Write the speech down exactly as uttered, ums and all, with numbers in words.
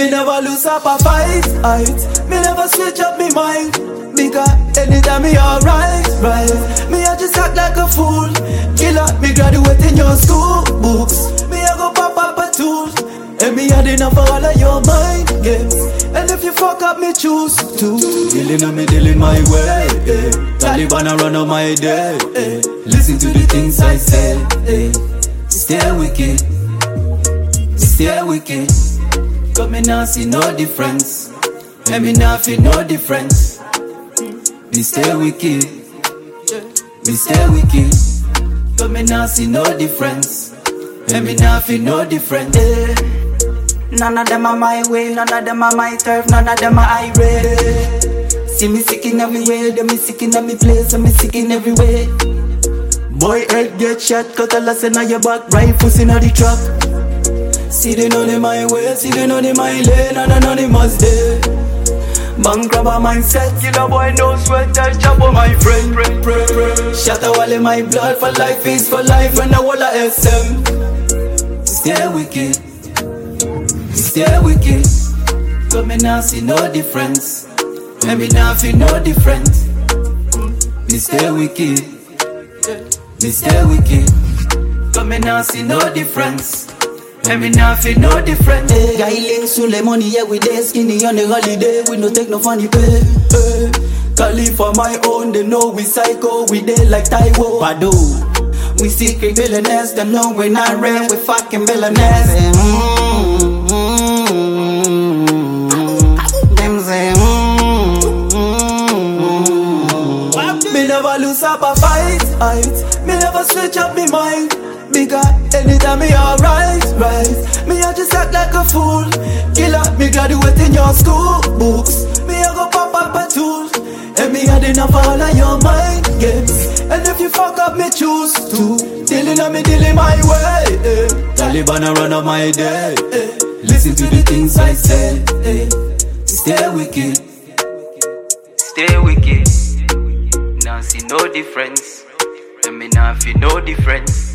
Me never lose up a fight, fight. Me never switch up me mind. Because anytime me alright, right. Me I just act like a fool. Killer, me graduate in your school books. Me I go pop up a tool. And me had enough for all of your mind games. And if you fuck up, me choose to. Dealing on me, dealing my way, eh. Taliban I run on my day, eh. Listen to the things I say, eh. Stay wicked, stay wicked. Cause me now see no difference. And me now feel no difference. Me stay wicked, me stay wicked. Cause me now see no difference. And me now feel no difference, eh. None of them are my way, none of them are my turf, none of them are irate. See me sick in every way, them me sick in every place, and me sick in every way. Boy head get shot, cut a lesson on your back, rifles in the truck. See they know they my way, see they know they my lane, and anonymous day. Bank robber mindset, killer boy no sweat, that job on my friend. Shatter all in my blood, for life is for life, and I want a S M. Stay wicked, stay wicked. Cause me now see no difference. And me now feel no difference. Me stay wicked, me stay wicked. Cause me now see no difference. And me now feel no difference. Hey, guy link soon the money, yeah we dey skinny on the holiday. We no take no funny pay, hey. Cali for my own, they know we psycho. We dey like Taiwo Bado. We secret billionaires, they know we not rare. We fucking billionaires. Mm-hmm. Them say mm-hmm. Me never lose up a fight, fight. Me never switch up me mind. Because anytime me alright, right. Me I just act like a fool. Killer, me graduate in your school books. Me I go pop up a tool. And me had enough for all of your mind games. And if you fuck up, me choose to. Dealing on me, dealing my way, eh. Taliban I run on my day, eh. Listen to the things I say, eh. Stay wicked, stay wicked. Now see no difference. And me now feel no difference.